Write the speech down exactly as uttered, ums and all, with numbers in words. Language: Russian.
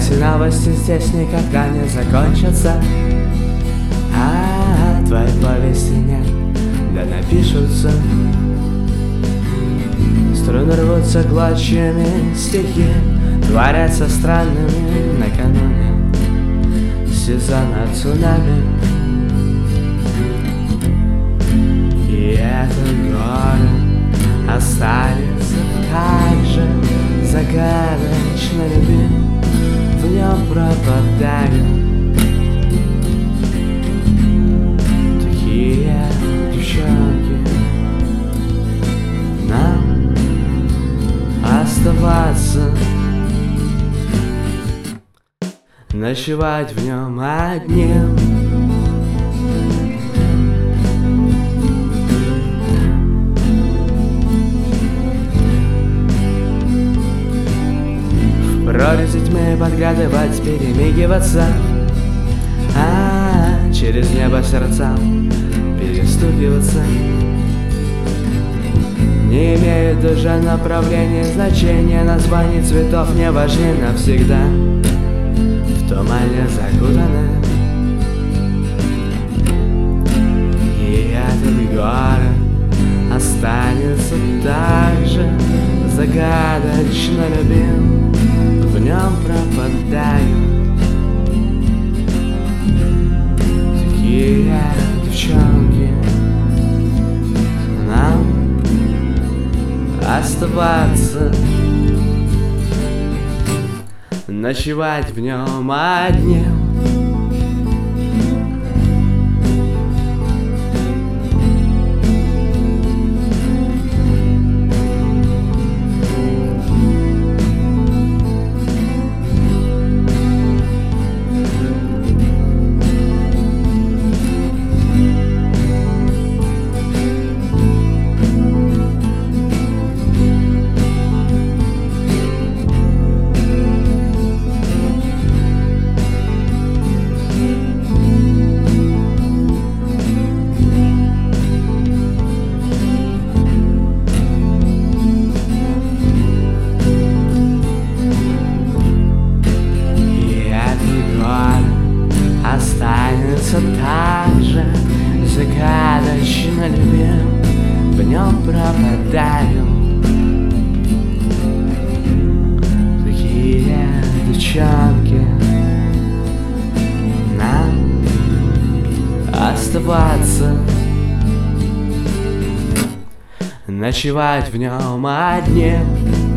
Эти новости здесь никогда не закончатся. А, -а, -а твоей повести нет, да напишутся. Струны рвутся клочьями, стихи творятся странными накануне сезона цунами. И этот город останется так же загадочно любим, в нем пропадаю. Такие девчонки, нам оставаться, ночевать в нем одним. В прорези тьмы подглядывать, перемигиваться, а, -а, -а, через небо сердцам перестукиваться. Не имеют уже направления, значения, названий цветов не важны навсегда. В тумане закутаны, и этот город останется так же загадочно любим, в нем пропадаю. Такие девчонки, нам оставаться, ночевать в нем одним. Останется так же загадочно любим, в нем пропадаю. Такие девчонки, нам оставаться, ночевать в нем одним.